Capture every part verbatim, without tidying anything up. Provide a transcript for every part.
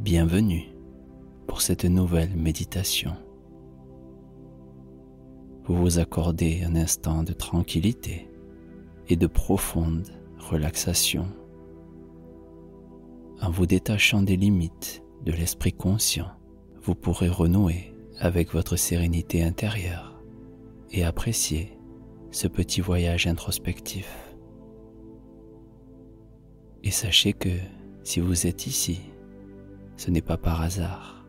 Bienvenue pour cette nouvelle méditation. Vous vous accordez un instant de tranquillité et de profonde relaxation. En vous détachant des limites de l'esprit conscient, vous pourrez renouer avec votre sérénité intérieure et apprécier ce petit voyage introspectif. Et sachez que si vous êtes ici, ce n'est pas par hasard.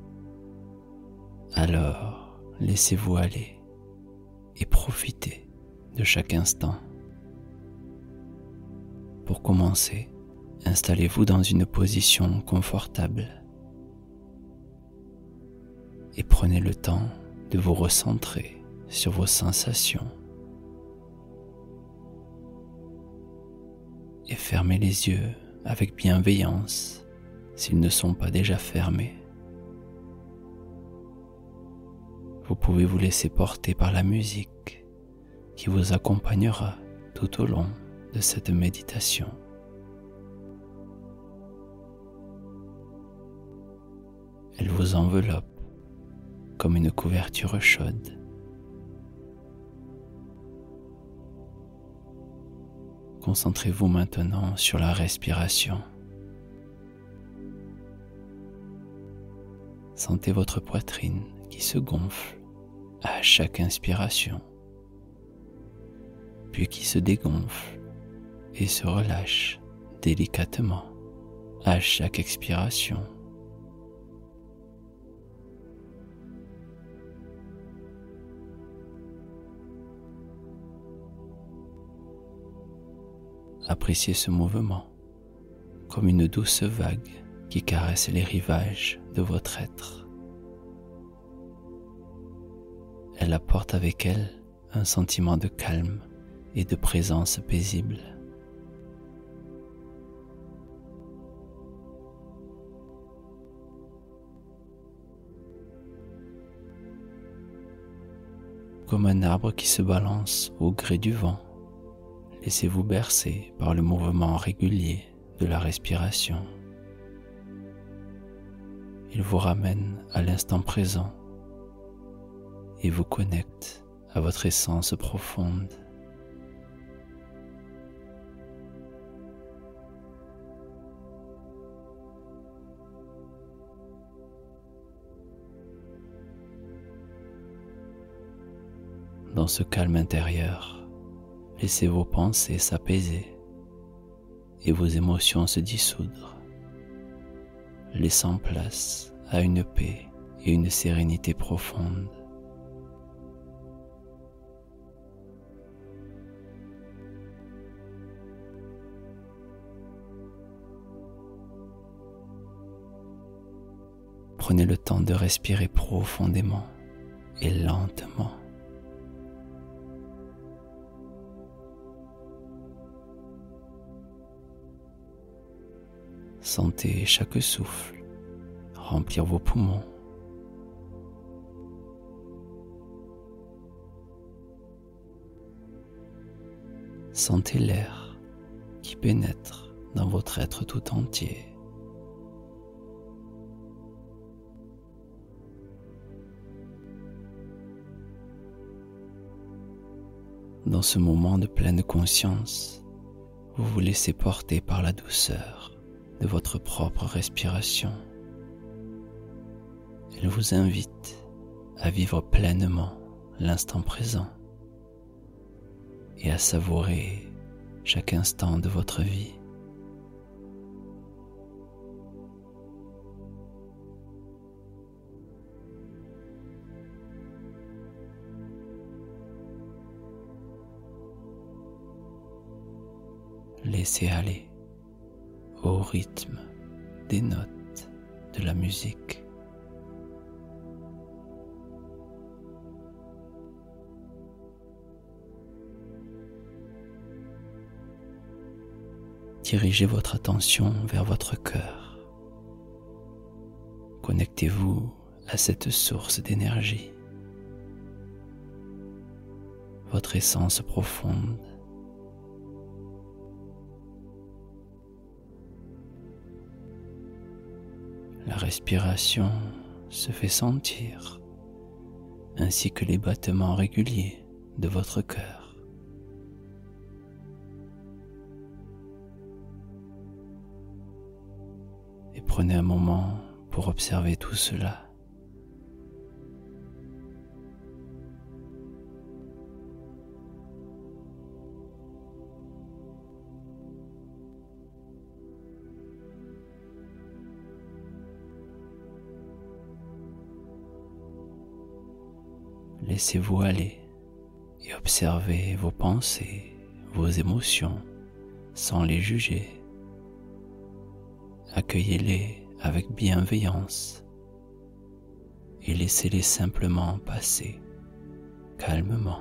Alors, laissez-vous aller et profitez de chaque instant. Pour commencer, installez-vous dans une position confortable et prenez le temps de vous recentrer sur vos sensations et fermez les yeux avec bienveillance s'ils ne sont pas déjà fermés. Vous pouvez vous laisser porter par la musique qui vous accompagnera tout au long de cette méditation. Elle vous enveloppe comme une couverture chaude. Concentrez-vous maintenant sur la respiration. Sentez votre poitrine qui se gonfle à chaque inspiration, puis qui se dégonfle et se relâche délicatement à chaque expiration. Appréciez ce mouvement comme une douce vague qui caresse les rivages de votre être. Elle apporte avec elle un sentiment de calme et de présence paisible. Comme un arbre qui se balance au gré du vent, laissez-vous bercer par le mouvement régulier de la respiration. Il vous ramène à l'instant présent et vous connecte à votre essence profonde. Dans ce calme intérieur, laissez vos pensées s'apaiser et vos émotions se dissoudre, laissant place à une paix et une sérénité profonde. Prenez le temps de respirer profondément et lentement. Sentez chaque souffle remplir vos poumons. Sentez l'air qui pénètre dans votre être tout entier. Dans ce moment de pleine conscience, vous vous laissez porter par la douceur de votre propre respiration. Elle vous invite à vivre pleinement l'instant présent et à savourer chaque instant de votre vie. Laissez aller au rythme des notes de la musique. Dirigez votre attention vers votre cœur. Connectez-vous à cette source d'énergie, votre essence profonde. La respiration se fait sentir, ainsi que les battements réguliers de votre cœur. Et prenez un moment pour observer tout cela. Laissez-vous aller et observez vos pensées, vos émotions, sans les juger. Accueillez-les avec bienveillance et laissez-les simplement passer calmement.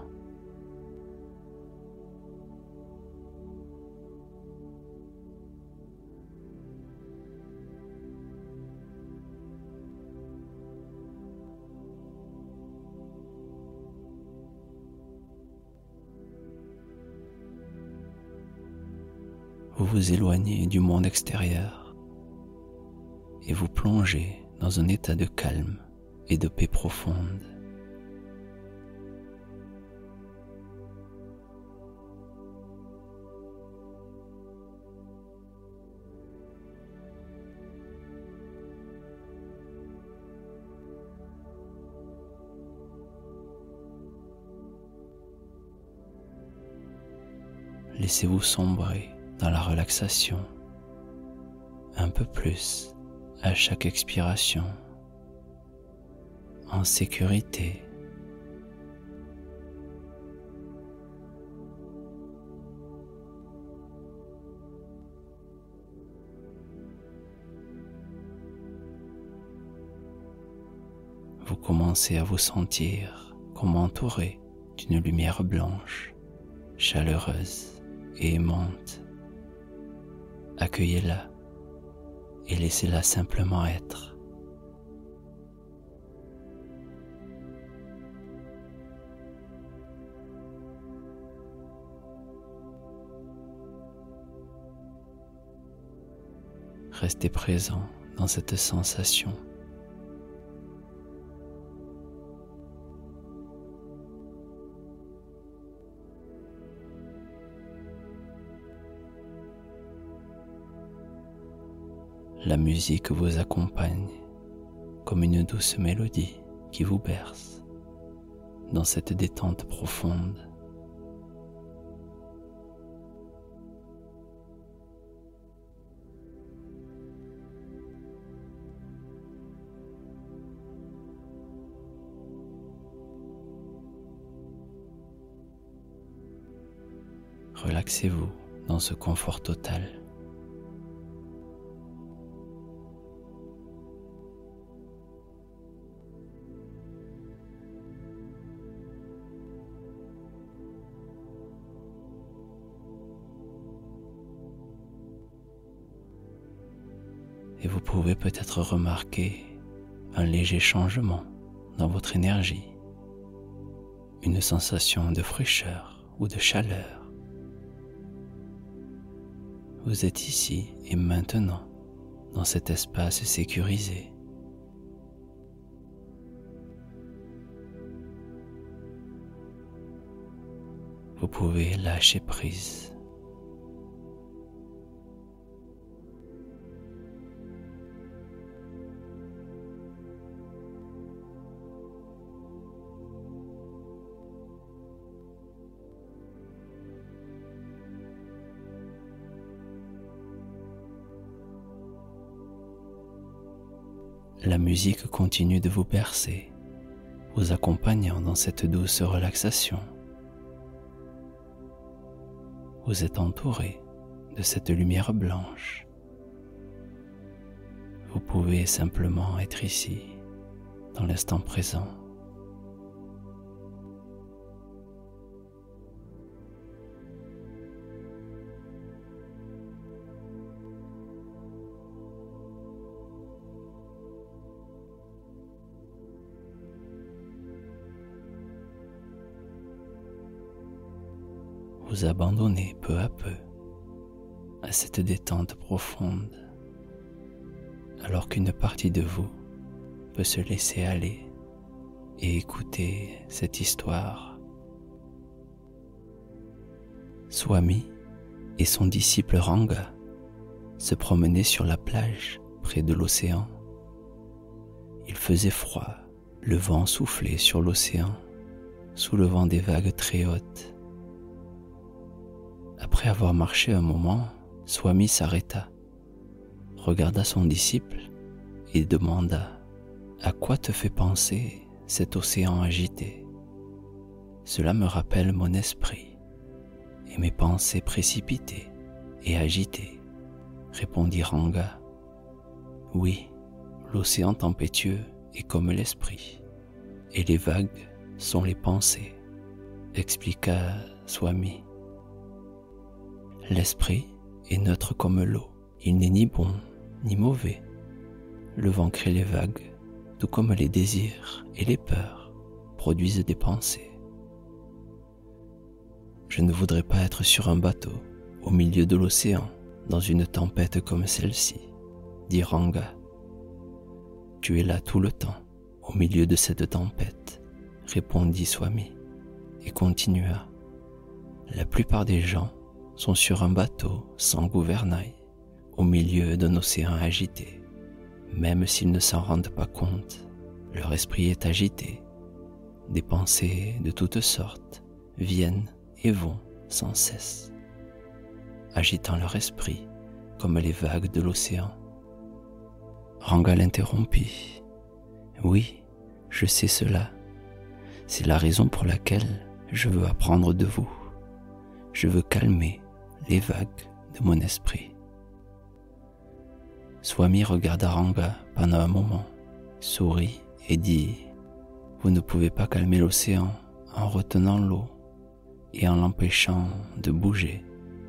Vous vous éloignez du monde extérieur et vous plongez dans un état de calme et de paix profonde. Laissez-vous sombrer dans la relaxation, un peu plus à chaque expiration, en sécurité. Vous commencez à vous sentir comme entouré d'une lumière blanche, chaleureuse et aimante. Accueillez-la et laissez-la simplement être. Restez présent dans cette sensation. La musique vous accompagne comme une douce mélodie qui vous berce dans cette détente profonde. Relaxez-vous dans ce confort total. Et vous pouvez peut-être remarquer un léger changement dans votre énergie, une sensation de fraîcheur ou de chaleur. Vous êtes ici et maintenant dans cet espace sécurisé. Vous pouvez lâcher prise. La musique continue de vous bercer, vous accompagnant dans cette douce relaxation. Vous êtes entouré de cette lumière blanche. Vous pouvez simplement être ici, dans l'instant présent. Vous abandonnez peu à peu à cette détente profonde alors qu'une partie de vous peut se laisser aller et écouter cette histoire. Swami et son disciple Ranga se promenaient sur la plage près de l'océan. Il faisait froid, le vent soufflait sur l'océan, soulevant des vagues très hautes. Après avoir marché un moment, Swami s'arrêta, regarda son disciple et demanda « À quoi te fait penser cet océan agité ? Cela me rappelle mon esprit et mes pensées précipitées et agitées, répondit Ranga. Oui, l'océan tempétueux est comme l'esprit, et les vagues sont les pensées, expliqua Swami. L'esprit est neutre comme l'eau, il n'est ni bon ni mauvais. Le vent crée les vagues, tout comme les désirs et les peurs produisent des pensées. Je ne voudrais pas être sur un bateau, au milieu de l'océan, dans une tempête comme celle-ci, dit Ranga. Tu es là tout le temps, au milieu de cette tempête, répondit Swami, et continua. La plupart des gens sont sur un bateau sans gouvernail, au milieu d'un océan agité. Même s'ils ne s'en rendent pas compte, leur esprit est agité. Des pensées de toutes sortes viennent et vont sans cesse, agitant leur esprit comme les vagues de l'océan. Ranga l'interrompit. Oui, je sais cela. C'est la raison pour laquelle je veux apprendre de vous. Je veux calmer les vagues de mon esprit. Swami regarda Ranga pendant un moment, sourit et dit « Vous ne pouvez pas calmer l'océan en retenant l'eau et en l'empêchant de bouger.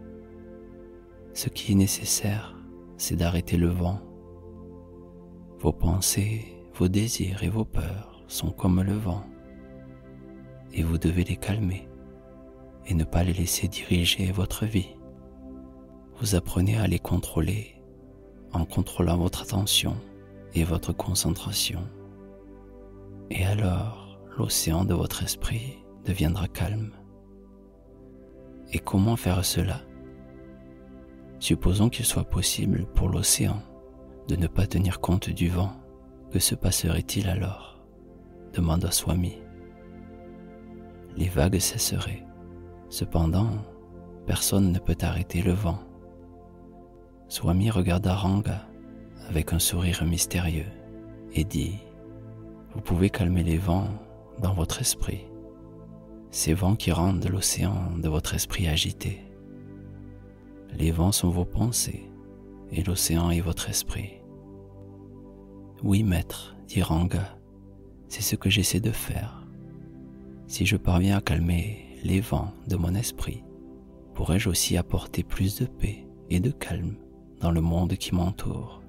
Ce qui est nécessaire, c'est d'arrêter le vent. Vos pensées, vos désirs et vos peurs sont comme le vent, et vous devez les calmer et ne pas les laisser diriger votre vie. Vous apprenez à les contrôler en contrôlant votre attention et votre concentration. Et alors, l'océan de votre esprit deviendra calme. Et comment faire cela ? Supposons qu'il soit possible pour l'océan de ne pas tenir compte du vent. Que se passerait-il alors ? Demanda Swami. Les vagues cesseraient. Cependant, personne ne peut arrêter le vent. Swami regarda Ranga avec un sourire mystérieux et dit « Vous pouvez calmer les vents dans votre esprit, ces vents qui rendent l'océan de votre esprit agité. Les vents sont vos pensées et l'océan est votre esprit. » Oui, maître, dit Ranga, c'est ce que j'essaie de faire. Si je parviens à calmer les vents de mon esprit, pourrais-je aussi apporter plus de paix et de calme dans le monde qui m'entoure.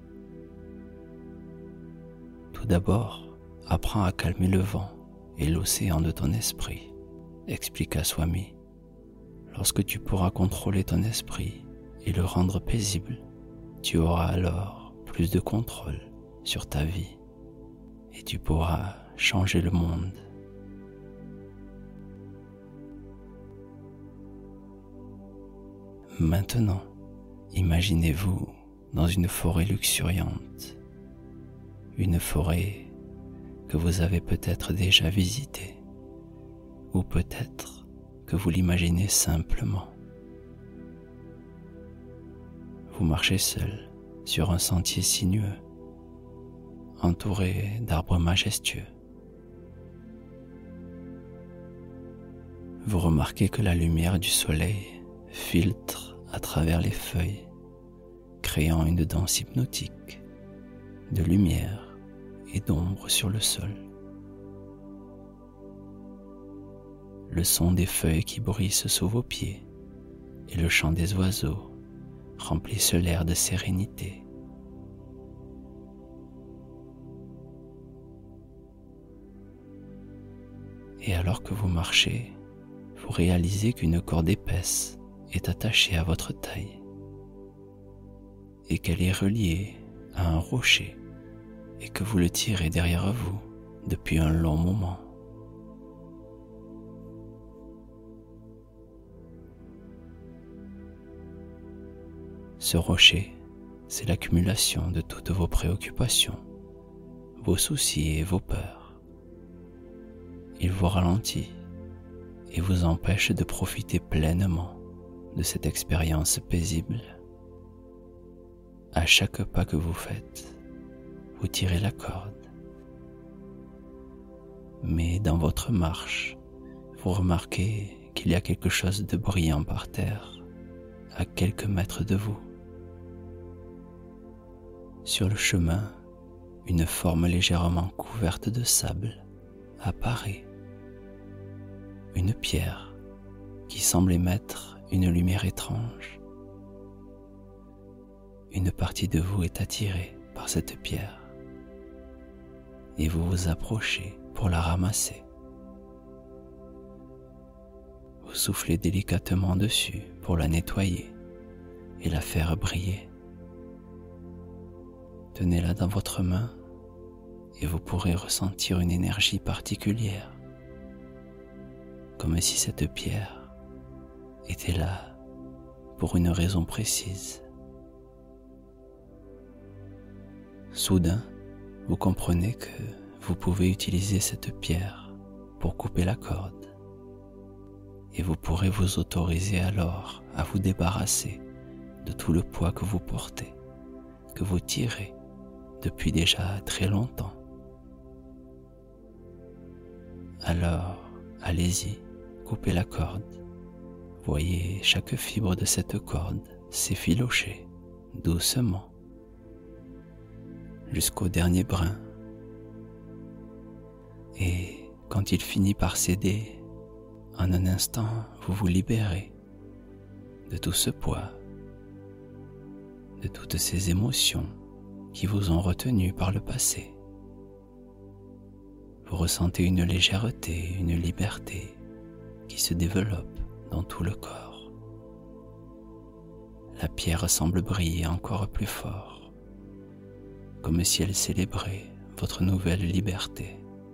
Tout d'abord, apprends à calmer le vent et l'océan de ton esprit, expliqua Swami. Lorsque tu pourras contrôler ton esprit et le rendre paisible, tu auras alors plus de contrôle sur ta vie et tu pourras changer le monde. Maintenant, imaginez-vous dans une forêt luxuriante, une forêt que vous avez peut-être déjà visitée, ou peut-être que vous l'imaginez simplement. Vous marchez seul sur un sentier sinueux, entouré d'arbres majestueux. Vous remarquez que la lumière du soleil filtre à travers les feuilles, créant une danse hypnotique de lumière et d'ombre sur le sol. Le son des feuilles qui bruissent sous vos pieds et le chant des oiseaux remplissent l'air de sérénité. Et alors que vous marchez, vous réalisez qu'une corde épaisse est attachée à votre taille et qu'elle est reliée à un rocher et que vous le tirez derrière vous depuis un long moment. Ce rocher, c'est l'accumulation de toutes vos préoccupations, vos soucis et vos peurs. Il vous ralentit et vous empêche de profiter pleinement de cette expérience paisible. À chaque pas que vous faites, vous tirez la corde. Mais dans votre marche, vous remarquez qu'il y a quelque chose de brillant par terre, à quelques mètres de vous. Sur le chemin, une forme légèrement couverte de sable apparaît. Une pierre qui semble émettre une lumière étrange. Une partie de vous est attirée par cette pierre et vous vous approchez pour la ramasser. Vous soufflez délicatement dessus pour la nettoyer et la faire briller. Tenez-la dans votre main et vous pourrez ressentir une énergie particulière, comme si cette pierre était là pour une raison précise. Soudain, vous comprenez que vous pouvez utiliser cette pierre pour couper la corde et vous pourrez vous autoriser alors à vous débarrasser de tout le poids que vous portez, que vous tirez depuis déjà très longtemps. Alors, allez-y, coupez la corde. Voyez chaque fibre de cette corde s'effilocher doucement jusqu'au dernier brin. Et quand il finit par céder, en un instant, vous vous libérez de tout ce poids, de toutes ces émotions qui vous ont retenu par le passé. Vous ressentez une légèreté, une liberté qui se développe dans tout le corps. La pierre semble briller encore plus fort, comme si elle célébrait votre nouvelle liberté.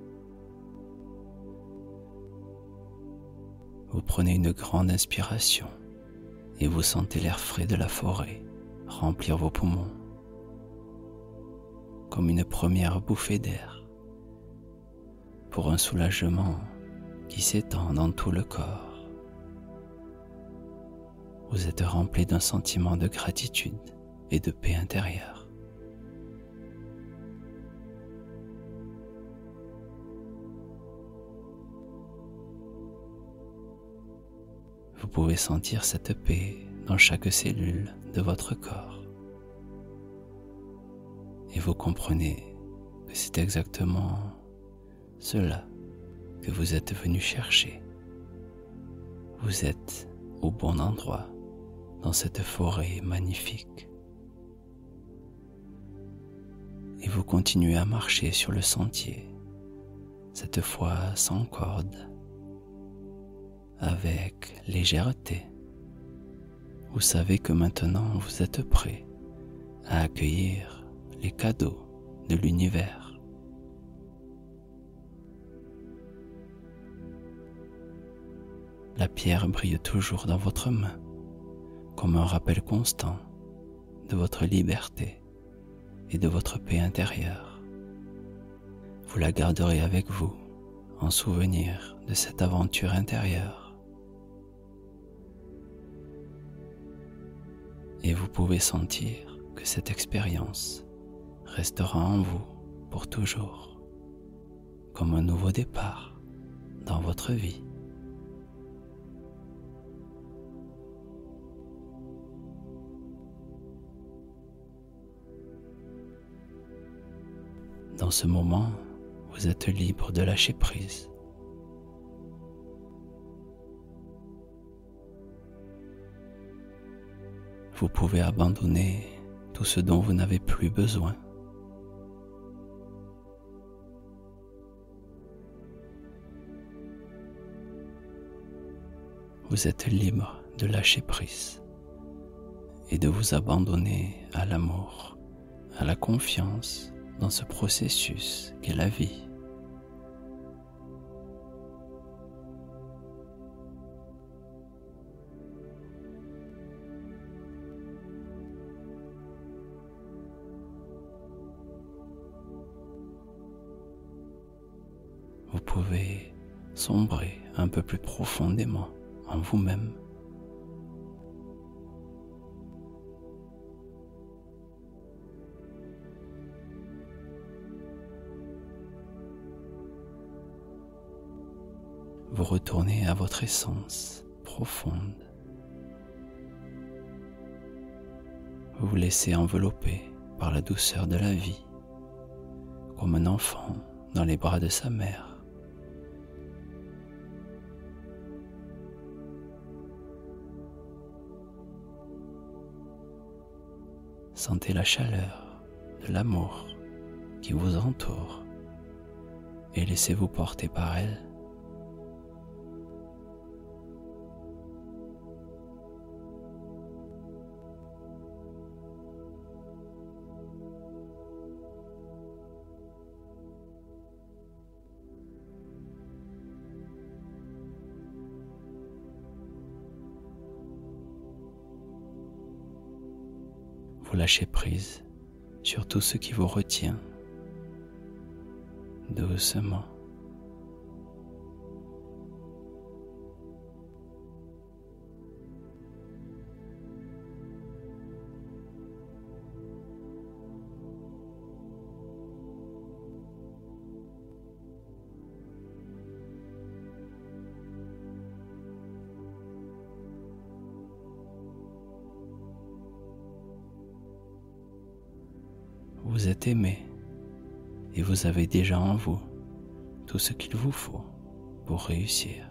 Vous prenez une grande inspiration et vous sentez l'air frais de la forêt remplir vos poumons, comme une première bouffée d'air, pour un soulagement qui s'étend dans tout le corps. Vous êtes rempli d'un sentiment de gratitude et de paix intérieure. Vous pouvez sentir cette paix dans chaque cellule de votre corps. Et vous comprenez que c'est exactement cela que vous êtes venu chercher. Vous êtes au bon endroit dans cette forêt magnifique. Et vous continuez à marcher sur le sentier, cette fois sans corde, avec légèreté. Vous savez que maintenant vous êtes prêt à accueillir les cadeaux de l'univers. La pierre brille toujours dans votre main, comme un rappel constant de votre liberté et de votre paix intérieure. Vous la garderez avec vous en souvenir de cette aventure intérieure. Et vous pouvez sentir que cette expérience restera en vous pour toujours, comme un nouveau départ dans votre vie. Dans ce moment, vous êtes libre de lâcher prise. Vous pouvez abandonner tout ce dont vous n'avez plus besoin. Vous êtes libre de lâcher prise et de vous abandonner à l'amour à la confiance dans ce processus qu'est la vie. Vous pouvez sombrer un peu plus profondément en vous-même. Vous retournez à votre essence profonde. Vous vous laissez envelopper par la douceur de la vie, comme un enfant dans les bras de sa mère. Sentez la chaleur de l'amour qui vous entoure et laissez-vous porter par elle. Vous lâchez prise sur tout ce qui vous retient, doucement. Vous êtes aimé et vous avez déjà en vous tout ce qu'il vous faut pour réussir.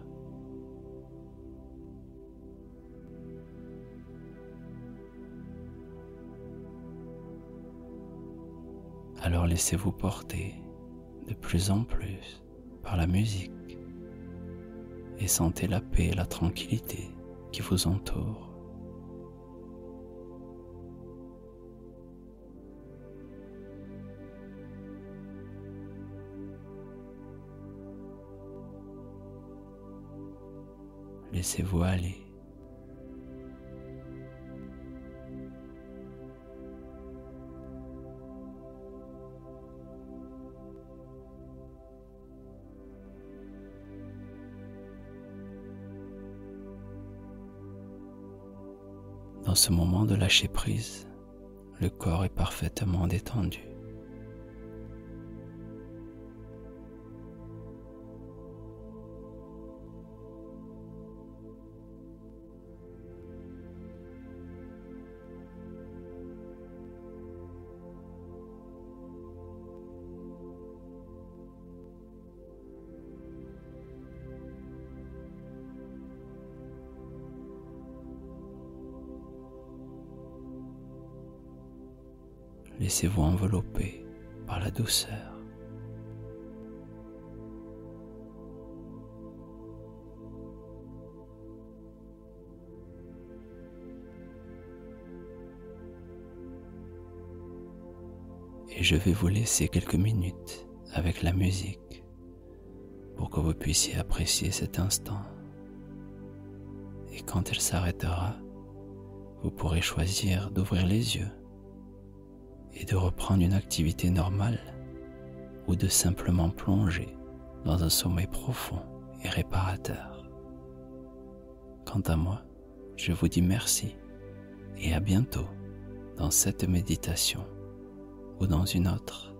Alors laissez-vous porter de plus en plus par la musique et sentez la paix et la tranquillité qui vous entourent. Laissez-vous aller. Dans ce moment de lâcher prise, le corps est parfaitement détendu. Laissez-vous envelopper par la douceur. Et je vais vous laisser quelques minutes avec la musique pour que vous puissiez apprécier cet instant. Et quand elle s'arrêtera, vous pourrez choisir d'ouvrir les yeux et de reprendre une activité normale ou de simplement plonger dans un sommeil profond et réparateur. Quant à moi, je vous dis merci et à bientôt dans cette méditation ou dans une autre.